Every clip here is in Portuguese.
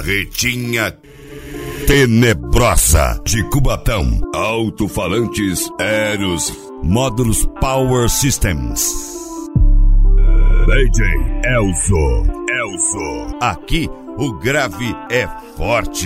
Carretinha tenebrosa de Cubatão. Alto-falantes Eros, módulos Power Systems. DJ Elzo. Aqui o grave é forte.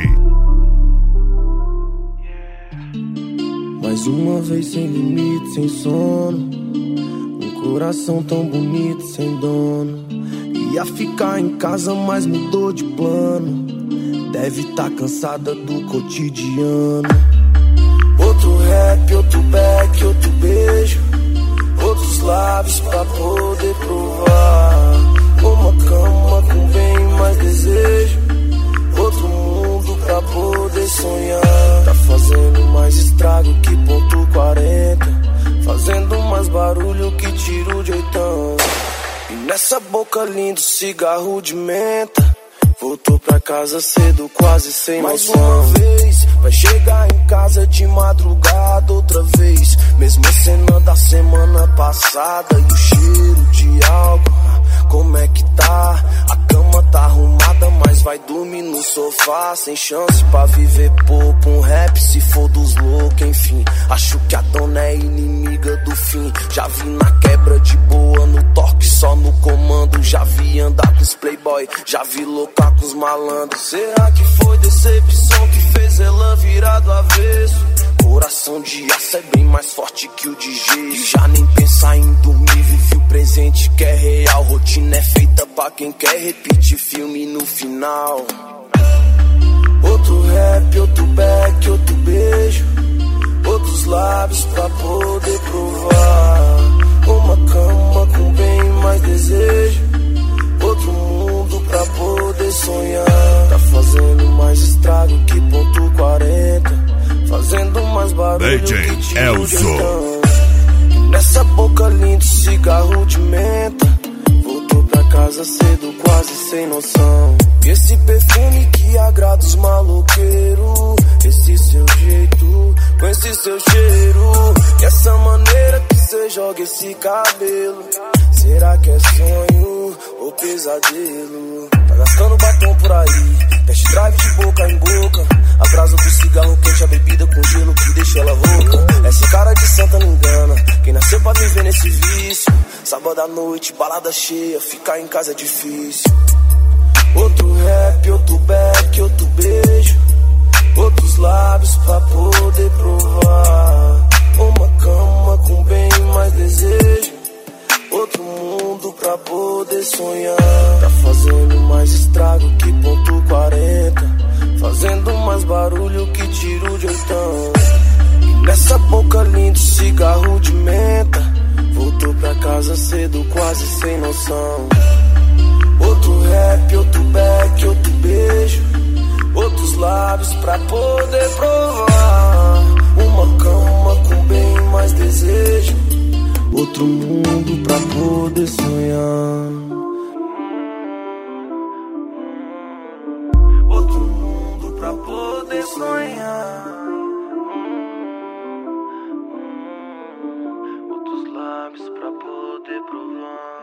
Mais uma vez sem limite, sem sono. Um coração tão bonito, sem dono. Ia ficar em casa, mas mudou de plano. Deve tá cansada do cotidiano. Outro rap, outro back, outro beijo. Outros lábios pra poder provar. Uma cama com bem mais desejo. Outro mundo pra poder sonhar. Tá fazendo mais estrago que ponto 40. Fazendo mais barulho que tiro de 80. E nessa boca lindo cigarro de menta. Voltou pra casa cedo, quase sem noção. Mais uma vez, vai chegar em casa de madrugada outra vez. Mesma cena da semana passada. E o cheiro de álcool, como é que tá? A cama tá arrumada, mas vai dormir no sofá. Sem chance pra viver pouco, um rap se for dos loucos, enfim. Acho que a dona é inimiga do fim. Já vi na quebra de boa, no toque só no comando. Já vi andar com os playboy, já vi loucar com os malandros. Será que foi decepção que fez ela virar do avesso? Coração de aço é bem mais forte que o de gesso. E já nem pensar em dormir, vive o presente que é real. Rotina é feita pra quem quer repetir filme no final. Outro rap, outro back, outro beijo. Outros lábios pra poder provar. Uma cama com bem mais desejo. Outro mundo pra poder sonhar. Tá fazendo mais estrago que ponto 40. Fazendo mais barulho que tiro de 80. E nessa boca linda, cigarro de menta. Voltou pra casa cedo, quase sem noção. E esse perfume que agrada os maloqueiros. Esse seu jeito, com esse seu cheiro. E essa maneira que cê joga esse cabelo. Será que é sonho ou pesadelo? Tá gastando batom por aí, test drive de boca em boca. A brasa do cigarro quente, a bebida com gelo que deixa ela rouca. Essa cara de santa não engana, quem nasceu pra viver nesse vício. Sábado à noite, balada cheia, ficar em casa é difícil. Outro rap, outro back, outro beijo. Outros lábios pra poder provar. Uma cama com bem mais desejo. Outro mundo pra poder sonhar. Tá fazendo mais estrago que ponto 40. Fazendo mais barulho que tiro de 80. E nessa boca linda, cigarro de menta. Voltou pra casa cedo, quase sem noção. Outro rap, outro back, outro beijo. Outros lábios pra poder provar. Uma cama com bem mais desejo. Outro mundo pra poder sonhar. Outro mundo pra poder sonhar. Outros lábios pra poder provar.